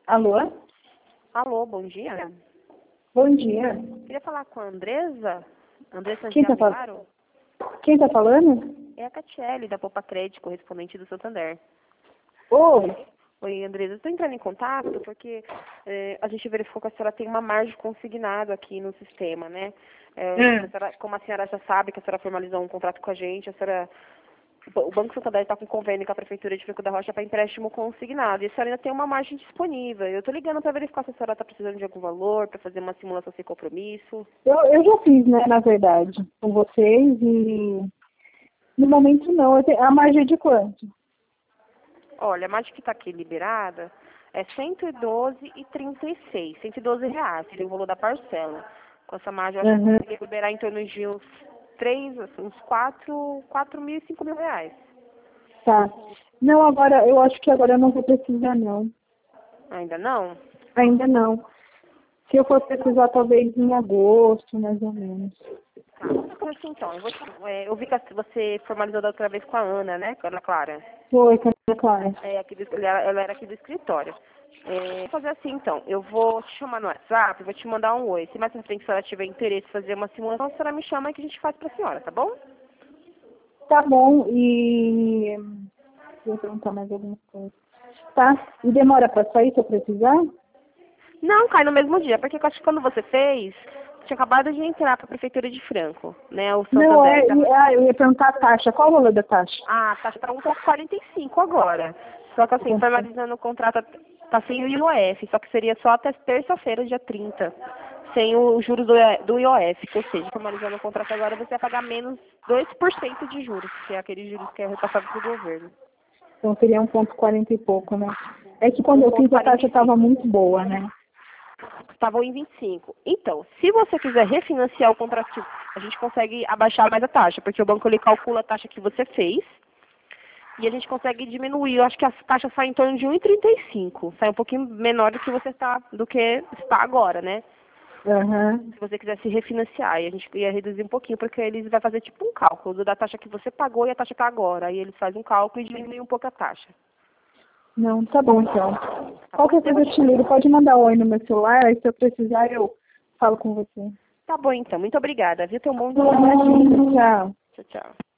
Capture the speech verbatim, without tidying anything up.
Alô? Alô, bom dia. Bom dia. Queria falar com a Andresa. Andressa Quem tá, fal... Giamilaro. Quem tá falando? É a Catiele, da Poupa Crédito, correspondente do Santander. Oi. Oi, Andresa. Estou entrando em contato porque eh, a gente verificou que a senhora tem uma margem consignada aqui no sistema, né? Eh, Hum. a senhora, como a senhora já sabe que a senhora formalizou um contrato com a gente, a senhora... O Banco Santander está com convênio com a Prefeitura de Franco da Rocha para empréstimo consignado. E a senhora ainda tem uma margem disponível. Eu estou ligando para verificar se a senhora está precisando de algum valor, para fazer uma simulação sem compromisso. Eu, eu já fiz, né, na verdade, com vocês e no momento não. Eu tenho... A margem é de quanto? Olha, a margem que está aqui liberada é cento e doze reais e trinta e seis centavos. cento e doze reais, seria o valor da parcela. Com essa margem, eu acho que Uhum. eu conseguiria liberar em torno de uns três, assim, uns quatro, quatro mil e cinco mil reais. Tá. Não, agora, eu acho que agora eu não vou precisar, não. Ainda não? Ainda não. Se eu for precisar, talvez em agosto, mais ou menos. Tá, vamos fazer assim então. Eu, vou, é, eu vi que você formalizou da outra vez com a Ana, né? Com a Ana Clara. Foi, Clara. É, aqui do, ela, ela era aqui do escritório. É, vou fazer assim então. Eu vou te chamar no WhatsApp, vou te mandar um oi. Se mais pra frente a senhora tiver interesse em fazer uma simulação, a senhora me chama que a gente faz pra senhora, tá bom? Tá bom, e... Vou perguntar mais alguma coisa. Tá? E demora pra sair se eu precisar? Não, cai no mesmo dia, porque eu acho que quando você fez, tinha acabado de entrar para a Prefeitura de Franco, né? O Não, é, Santander. Tá... ah, eu ia perguntar a taxa. Qual o valor da taxa? Ah, tá para um ponto quarenta e cinco agora. Só que assim, formalizando o contrato, tá sem o I O F, só que seria só até terça-feira, dia trinta, sem os juros do, do I O F, ou seja, formalizando o contrato agora, você vai pagar menos dois por cento de juros, que é aqueles juros que é repassado para o governo. Então seria um ponto quarenta e pouco, né? É que quando eu fiz a taxa estava muito boa, né? Estavam em vinte e cinco. Então, se você quiser refinanciar o contrato, a gente consegue abaixar mais a taxa, porque o banco ele calcula a taxa que você fez e a gente consegue diminuir. Eu acho que a taxa sai em torno de um vírgula trinta e cinco. Sai um pouquinho menor do que você está, do que está agora, né? Uhum. Se você quiser se refinanciar, e a gente ia reduzir um pouquinho, porque eles vão fazer tipo um cálculo da taxa que você pagou e a taxa que está agora. Aí eles fazem um cálculo e diminuem um pouco a taxa. Não, tá bom então. Qualquer coisa eu te ligo, pode mandar um oi no meu celular, aí se eu precisar eu falo com você. Tá bom então, muito obrigada, viu? Tenha um bom dia. Imagina, tchau. Tchau, tchau.